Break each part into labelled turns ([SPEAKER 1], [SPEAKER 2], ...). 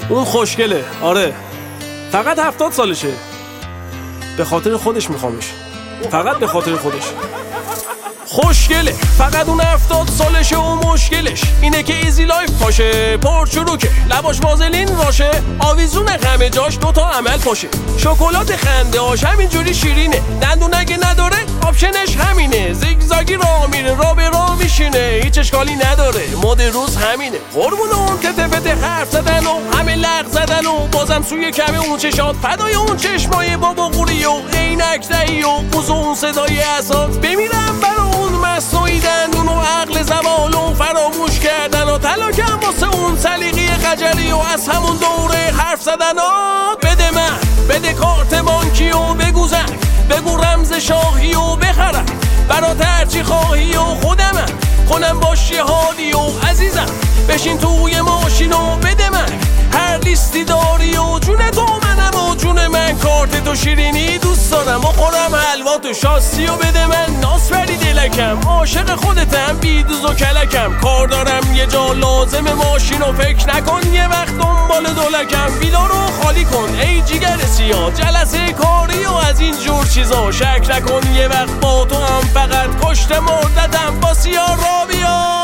[SPEAKER 1] اون خوشگله، آره، فقط 70 سالشه. به خاطر خودش میخوامش، فقط به خاطر خودش. خوشگله، فقط اون 70 سالشه و مشکلش اینه که ایزی لایف پاشه، پرچروکه، لباش وازلین راشه، آویزون همه جاش دوتا عمل پاشه، شکلات خنده هاش همینجوری شیرینه، دندون اگه نداره آپشنش همینه، زیگزاگی راه میره، راه به راه میشینه، هیچ اشکالی نداره، مد روز همینه. قربون اون تته حرف زدن و همه لغ زدن و بازم سوی کمه اون چشات، فدای اون چشمای بابا قوری و عینک دهی و بوز اون صدای اساس، بمیرم برا اون مصنوعی دندون و عقل زوال و فراموش کردن و تلاکم واسه اون سلیقی خجلی و از همون دوره حرف زدن. بده من، بده کارت بانکی و بگو زنگ، بگو رمز شاهی و بخرم برات هرچی خواهی و خودمم کنم باش یه حالی و عزیزم بشین توی ماشین و بده من هر لیستی داری و جون تو منم و جون من، کارت تو شیرینی دوست دارم و خورم حلوا تو شاسی و بده من ناس بری دلکم، عاشق خودتم بیدوز و کلکم، کار دارم یه جا لازم ماشین و فکر نکن یه وقت دنبال دولکم، ویلا رو خالی کن ای جیگر سیاه، جلسه کاری و از این جور چیزا، شک نکن یه وقت با تو هم فقط کشت مرددم با سیاه را بیا.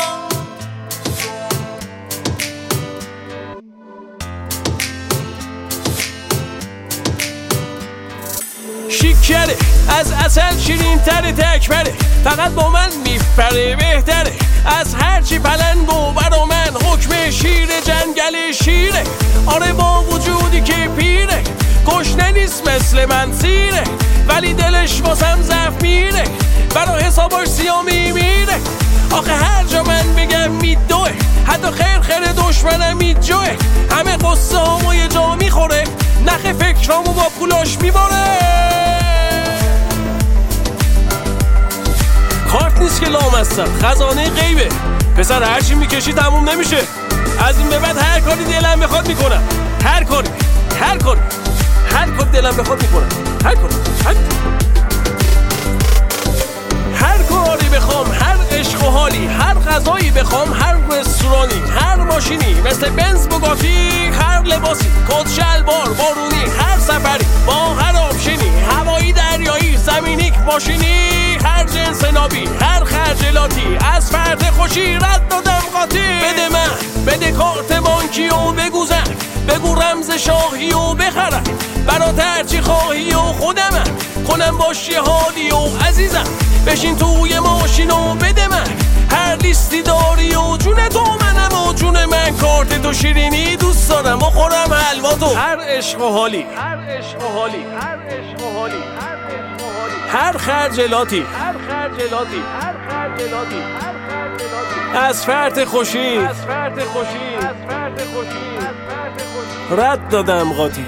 [SPEAKER 1] شیکره، از اصل شیرین تره، تکبره، فقط با من میپره، بهتره از هرچی پلنگ و برا من حکم شیر جنگل شیره، آره با وجودی که پیره گشنه نیست مثل من سیره، ولی دلش واسم ضعف میره، برا حساباش سیاه میمیره، آخه هر جا من بگم میدوه، حتی خیر دشمنم میجوه، همه قصه همو یه جا میخوره، نخ فکرامو با پولاش میباره. کارت نیست که لام هستم، خزانه غیبه، پسر هرچی میکشی تموم نمیشه، از این به بعد هر کاری دلم بخواد میکنم، هر کاری دلم بخواد میکنم، هر کاری بخوام، هر عشق و حالی، هر غذایی بخوام، هر رستورانی، هر ماشینی مثل بنز بوگاتی، هر لباسی کت شلوار بارونی، هر سفری با هر آپشنی، هوایی دریایی زمینی ماشینی، هر جنس نابی، هر خجلاتی، از فرد خوشی رد دادم قاطی، بده من، بده کارت بانکی و بگو زنگ، بگو رمز شاهی و بخرم برات هرچی خواهی و خودمم کنم باش یه حالی و عزیزم بشین توی ماشین و بده من هر لیستی داری و جون تو منم و جون من، کارت تو شیرینی دوست دارم و خورم حلوا تو، هر عشق و حالی، هر خجلاتی، از فرط خوشی رد دادم قاطی.